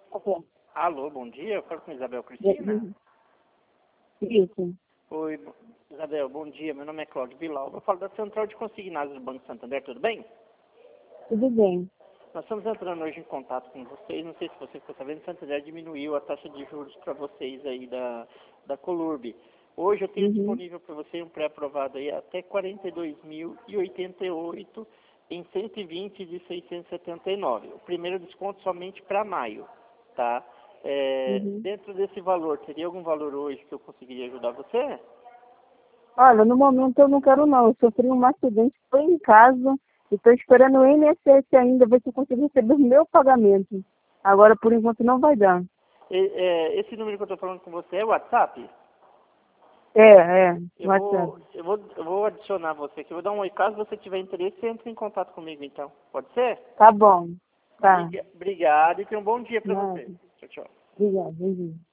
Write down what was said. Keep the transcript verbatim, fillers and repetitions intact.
Ok. Alô, bom dia. Eu falo com Isabel Cristina. Isso. Oi, bo- Isabel, bom dia. Meu nome é Cláudio Bilal. Eu falo da Central de Consignados do Banco Santander. Tudo bem? Tudo bem. Nós estamos entrando hoje em contato com vocês. Não sei se você ficou sabendo, o Santander diminuiu a taxa de juros para vocês aí da, da Colurb. Hoje eu tenho Uhum. disponível para você um pré-aprovado aí até quarenta e dois mil e oitenta e oito em cento e vinte de seiscentos e setenta e nove. O primeiro desconto somente para maio, tá? É, Uhum. dentro desse valor, teria algum valor hoje que eu conseguiria ajudar você? Olha, no momento eu não quero não. Eu sofri um acidente, estou em casa e estou esperando o I N S S ainda, ver se eu consigo receber o meu pagamento. Agora, por enquanto, não vai dar. E, é, esse número que eu estou falando com você é o WhatsApp? É, é. Eu WhatsApp. vou, eu vou, eu vou adicionar você aqui. Eu vou dar um oi. Caso você tiver interesse, entre em contato comigo então. Pode ser? Tá bom. Tá. Briga- Obrigado e tenha um bom dia para Nada. você. Tchau, tchau. Obrigada. Beijinho.